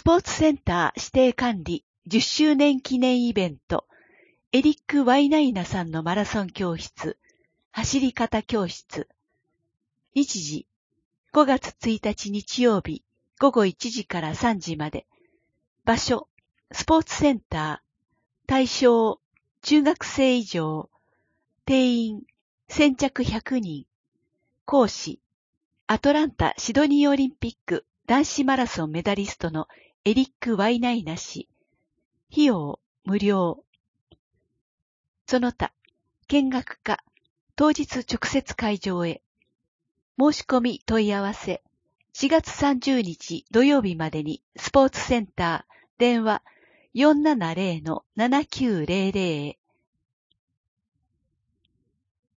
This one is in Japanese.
スポーツセンター指定管理10周年記念イベント、エリック・ワイナイナさんのマラソン教室、走り方教室。日時、5月1日日曜日、午後1時から3時まで。場所、スポーツセンター。対象、中学生以上。定員、先着100人。講師、アトランタ・シドニーオリンピック男子マラソンメダリストのエリック・ワイナイナ氏。費用、無料。その他、見学か、当日直接会場へ。申し込み問い合わせ、4月30日土曜日までにスポーツセンター、電話 470-7900